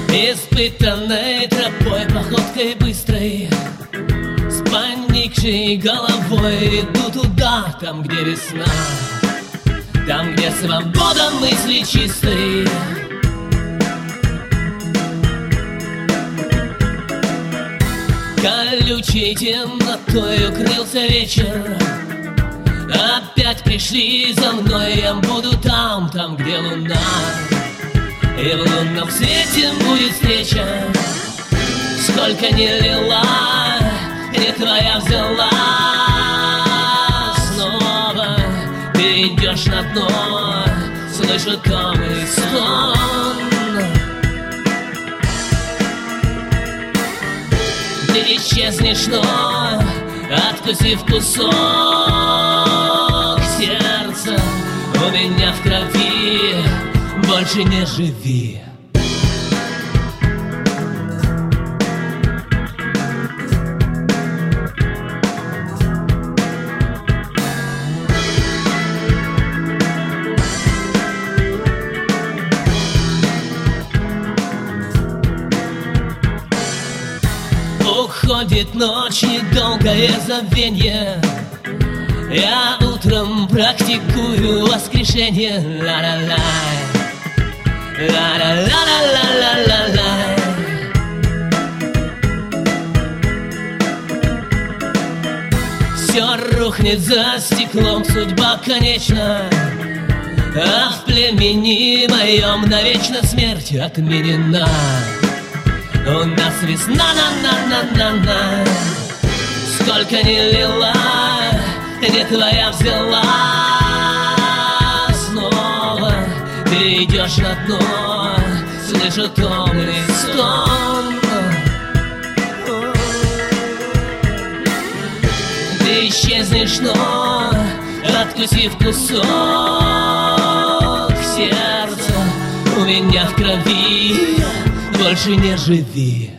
Испытанной тропой, походкой быстрой, с поникшей головой иду туда, там, где весна, там, где свобода мысли чистой. Колючей темнотой укрылся вечер. Опять пришли за мной, я буду там, там, где луна, и в лунном свете будет встреча. Сколько не лила, не твоя взяла. Снова ты идешь на дно, слышу томный стон. Ты исчезнешь, но откусив кусок сердца, у меня в крови, больше не живи. Уходит ночь, недолгое забвенье. Я утром практикую воскрешение. Ла-ла-ла, ла-ла-ла-ла-ла-ла-ла. Все рухнет за стеклом, судьба конечна, а в племени моем навечно смерть отменена. У нас весна, на-на-на-на-на. Сколько не лила, не твоя взяла. Снова ты идешь на дно, слышу томный стон. Ты исчезнешь, но откусив кусок сердца, у меня в крови, больше не живи.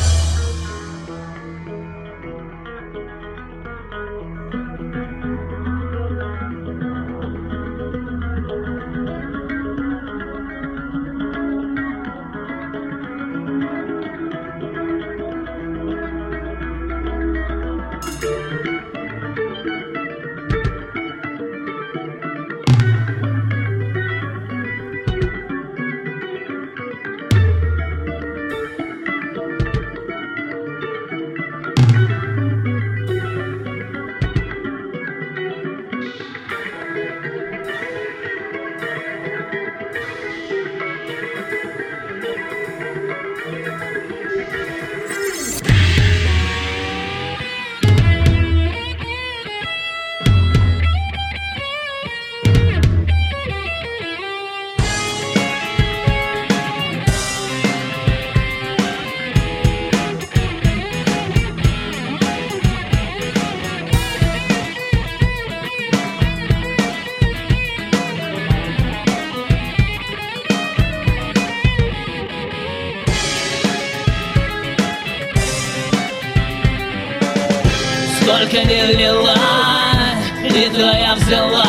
Сколько не лила, не твоя взяла.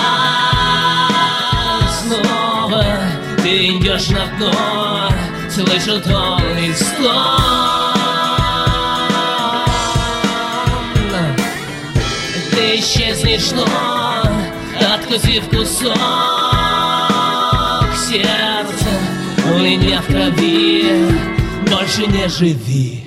Снова ты идешь на дно, слышу томный стон. Ты исчезнешь, но откусив кусок сердца, у меня в крови, больше не живи.